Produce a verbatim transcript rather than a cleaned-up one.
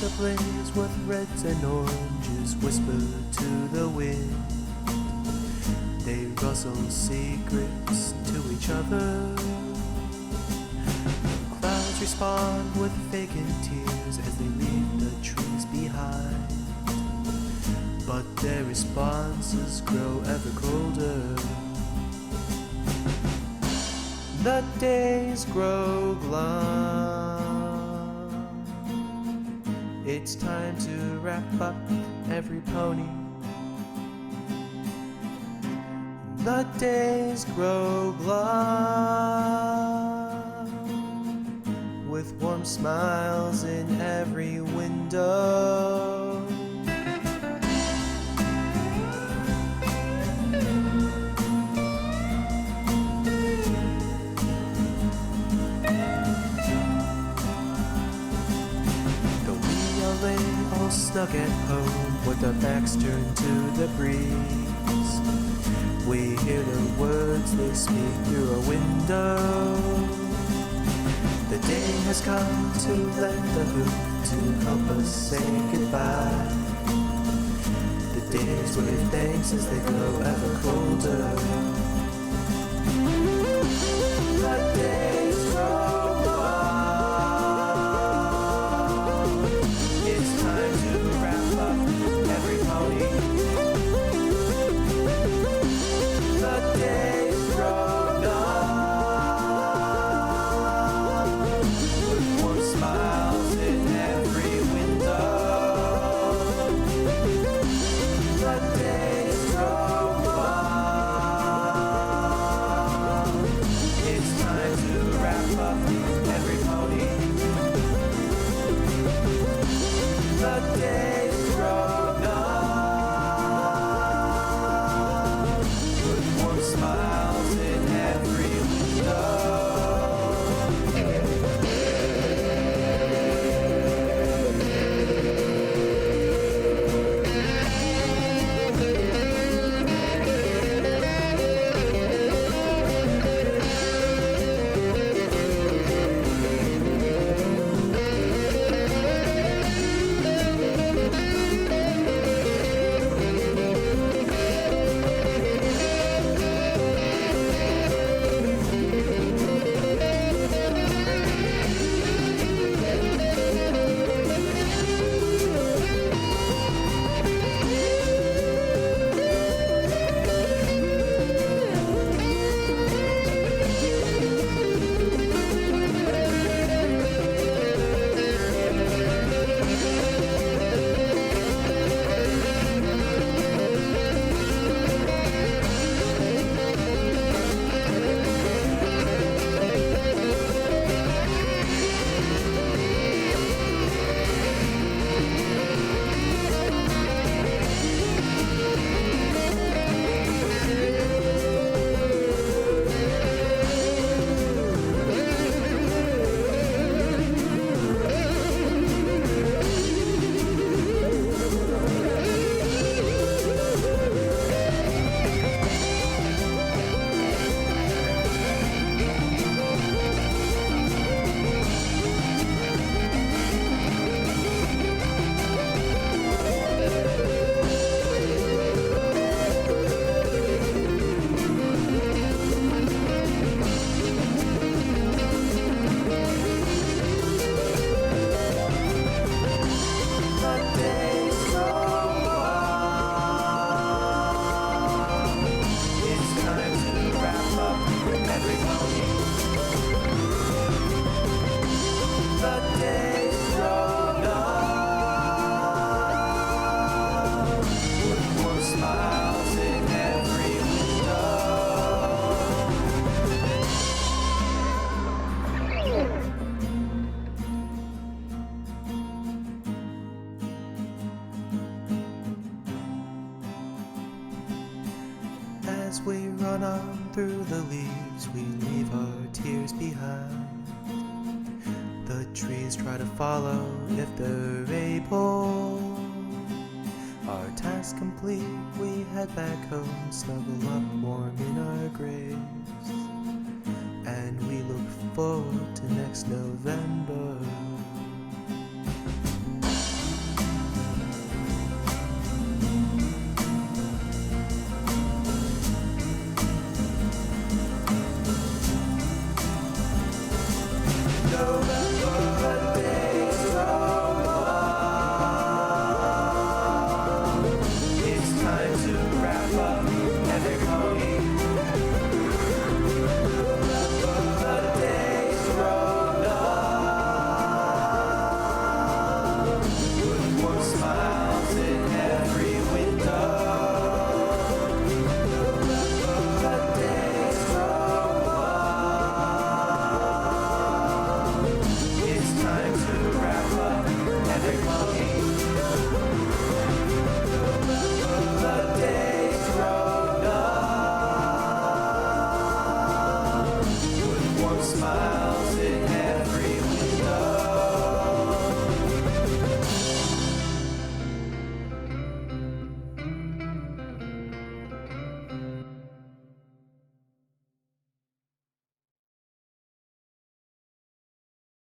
ablaze with reds and oranges whisper to the wind. They rustle secrets to each other. Clouds respond with vacant tears as they leave the trees behind. But their responses grow ever colder. The days grow glum. It's time to wrap up every pony. The days grow glum, with warm smiles in every window. All stuck at home with our backs turned to the breeze. We hear the words they speak through a window. The day has come to lend the hoop to help us say goodbye. The days wave thanks as they grow ever colder. The days grow as we run on through the leaves, we leave our tears behind. The trees try to follow if they're able. Our task complete, we head back home, snuggle up warm in our graves, and we look forward to next November.